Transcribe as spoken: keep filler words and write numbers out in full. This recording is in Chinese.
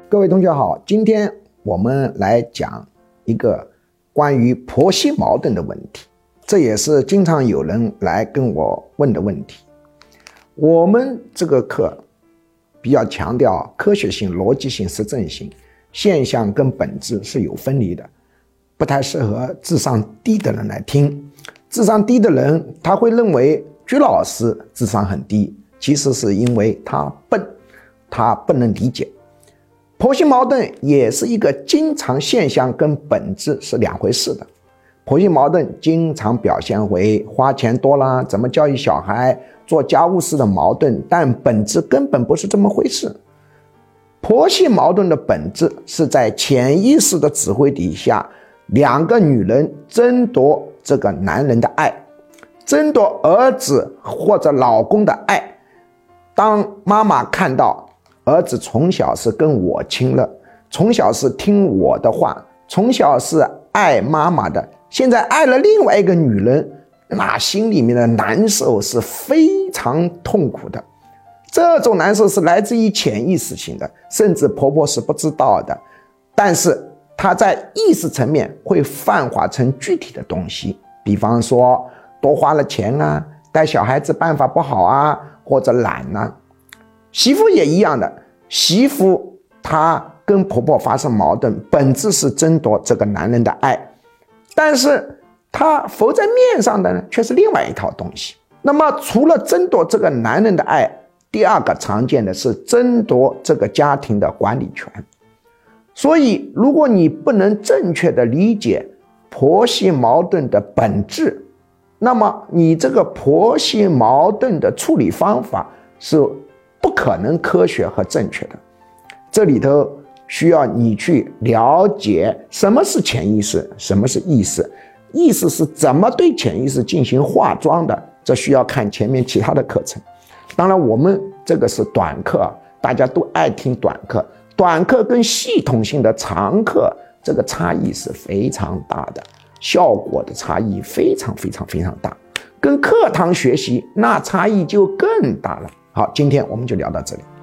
各位同学好，今天我们来讲一个关于婆媳矛盾的问题，这也是经常有人来跟我问的问题。我们这个课比较强调科学性、逻辑性、实证性，现象跟本质是有分离的，不太适合智商低的人来听。智商低的人他会认为居老师智商很低，其实是因为他笨，他不能理解。婆媳矛盾也是一个经常现象，跟本质是两回事的。婆媳矛盾经常表现为花钱多啦，怎么教育小孩，做家务事的矛盾，但本质根本不是这么回事。婆媳矛盾的本质是在潜意识的指挥底下，两个女人争夺这个男人的爱，争夺儿子或者老公的爱。当妈妈看到儿子从小是跟我亲热，从小是听我的话，从小是爱妈妈的，现在爱了另外一个女人，那心里面的难受是非常痛苦的。这种难受是来自于潜意识性的，甚至婆婆是不知道的，但是她在意识层面会泛化成具体的东西，比方说多花了钱啊，带小孩子办法不好啊，或者懒啊。媳妇也一样的，媳妇她跟婆婆发生矛盾，本质是争夺这个男人的爱，但是她浮在面上的呢，却是另外一套东西。那么除了争夺这个男人的爱，第二个常见的是争夺这个家庭的管理权。所以如果你不能正确的理解婆媳矛盾的本质，那么你这个婆媳矛盾的处理方法是不可能科学和正确的。这里头需要你去了解什么是潜意识，什么是意识，意识是怎么对潜意识进行化妆的，这需要看前面其他的课程。当然我们这个是短课，大家都爱听短课，短课跟系统性的长课这个差异是非常大的，效果的差异非常非常非常大，跟课堂学习那差异就更大了。好，今天我们就聊到这里。